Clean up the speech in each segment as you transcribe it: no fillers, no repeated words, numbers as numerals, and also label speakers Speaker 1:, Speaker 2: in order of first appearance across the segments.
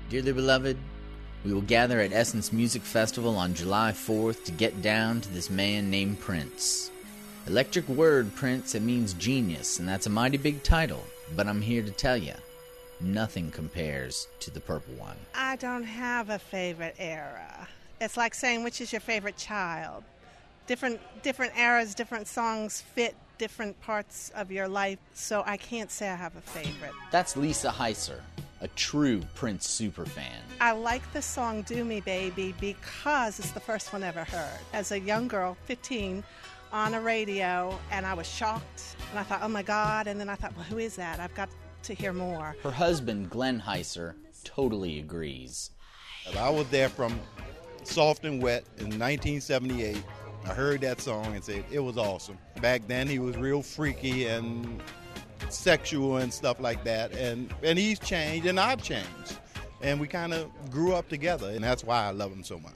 Speaker 1: Dearly beloved, we will gather at Essence Music Festival on July 4th to get down to this man named Prince. Electric word, Prince, it means genius, and that's a mighty big title, but I'm here to tell you, nothing compares to the Purple One.
Speaker 2: I don't have a favorite era. It's like saying which is your favorite child. Different eras, different songs fit different parts of your life, so I can't say I have a favorite.
Speaker 1: That's Lisa Heiser, a true Prince superfan.
Speaker 2: I like the song Do Me Baby because it's the first one I ever heard. As a young girl, 15, on a radio, and I was shocked, and I thought, oh my God, and then I thought, well, who is that? I've got to hear more.
Speaker 1: Her husband, Glenn Heiser, totally agrees.
Speaker 3: I was there from Soft and Wet in 1978. I heard that song and said it was awesome. Back then he was real freaky and sexual and stuff like that, and he's changed and I've changed, and we kind of grew up together, and that's why I love him so much.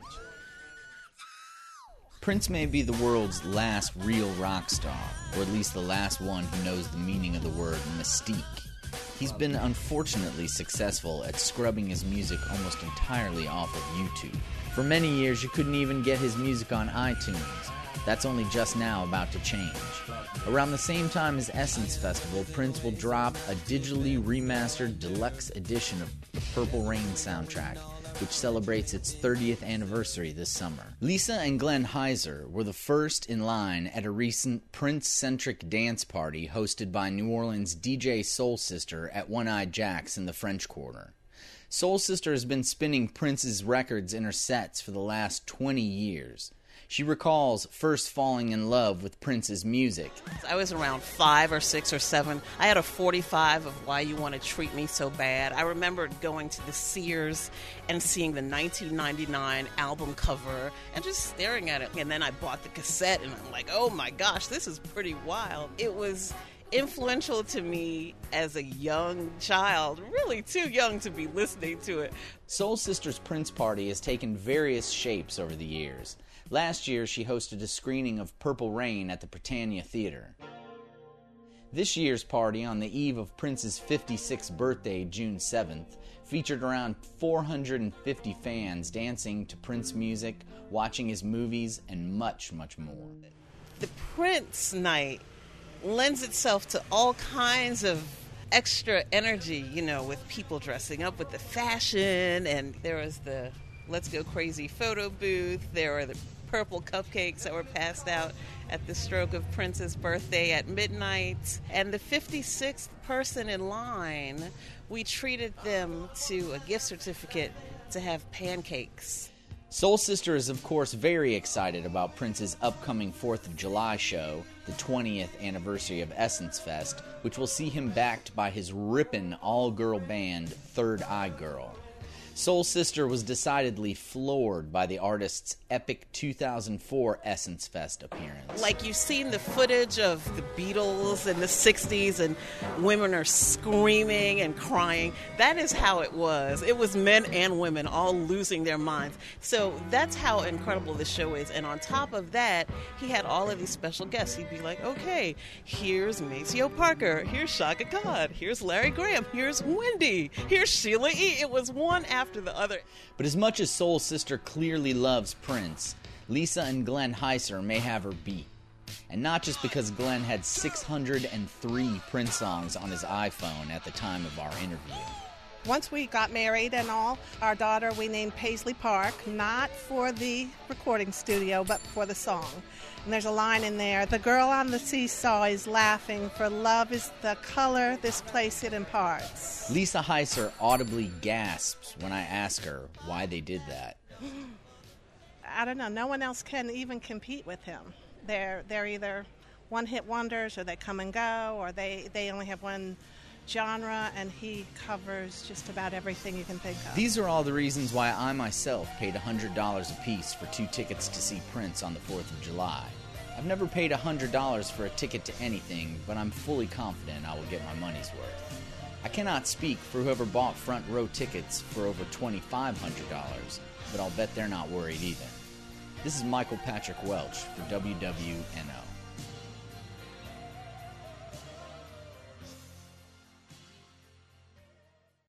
Speaker 1: Prince may be the world's last real rock star, or at least the last one who knows the meaning of the word mystique. He's been unfortunately successful at scrubbing his music almost entirely off of YouTube. For many years, you couldn't even get his music on iTunes. That's only just now about to change. Around the same time as Essence Festival, Prince will drop a digitally remastered deluxe edition of the Purple Rain soundtrack, which celebrates its 30th anniversary this summer. Lisa and Glenn Heiser were the first in line at a recent Prince-centric dance party hosted by New Orleans DJ Soul Sister at One-Eyed Jack's in the French Quarter. Soul Sister has been spinning Prince's records in her sets for the last 20 years. She recalls first falling in love with Prince's music.
Speaker 4: I was around 5 or 6 or 7. I had a 45 of Why You Want to Treat Me So Bad. I remember going to the Sears and seeing the 1999 album cover and just staring at it. And then I bought the cassette and I'm like, oh my gosh, this is pretty wild. It was influential to me as a young child, really too young to be listening to it.
Speaker 1: Soul Sister's Prince Party has taken various shapes over the years. Last year, she hosted a screening of Purple Rain at the Britannia Theater. This year's party, on the eve of Prince's 56th birthday, June 7th, featured around 450 fans dancing to Prince music, watching his movies, and much, much more.
Speaker 4: The Prince night lends itself to all kinds of extra energy, with people dressing up with the fashion, and there was the Let's Go Crazy photo booth, there were the purple cupcakes that were passed out at the stroke of Prince's birthday at midnight, and the 56th person in line, we treated them to a gift certificate to have pancakes.
Speaker 1: Soul Sister is, of course, very excited about Prince's upcoming 4th of July show, the 20th anniversary of Essence Fest, which will see him backed by his rippin' all-girl band, Third Eye Girl. Soul Sister was decidedly floored by the artist's epic 2004 Essence Fest appearance.
Speaker 4: Like, you've seen the footage of the Beatles in the 60s and women are screaming and crying. That is how it was. It was men and women all losing their minds. So that's how incredible the show is. And on top of that, he had all of these special guests. He'd be like, okay, here's Maceo Parker, here's Shaka Khan, here's Larry Graham, here's Wendy, here's Sheila E. It was one after the other.
Speaker 1: But as much as Soul Sister clearly loves Prince, Lisa and Glenn Heiser may have her beat. And not just because Glenn had 603 Prince songs on his iPhone at the time of our interview.
Speaker 2: Once we got married and all, our daughter we named Paisley Park, not for the recording studio, but for the song. And there's a line in there, the girl on the seesaw is laughing, for love is the color this place it imparts.
Speaker 1: Lisa Heiser audibly gasps when I ask her why they did that.
Speaker 2: I don't know, no one else can even compete with him. They're either one-hit wonders, or they come and go, or they only have one genre, and he covers just about everything you can think of.
Speaker 1: These are all the reasons why I myself paid $100 a piece for 2 tickets to see Prince on the 4th of July. I've never paid $100 for a ticket to anything, but I'm fully confident I will get my money's worth. I cannot speak for whoever bought front row tickets for over $2,500, but I'll bet they're not worried either. This is Michael Patrick Welch for WWNO.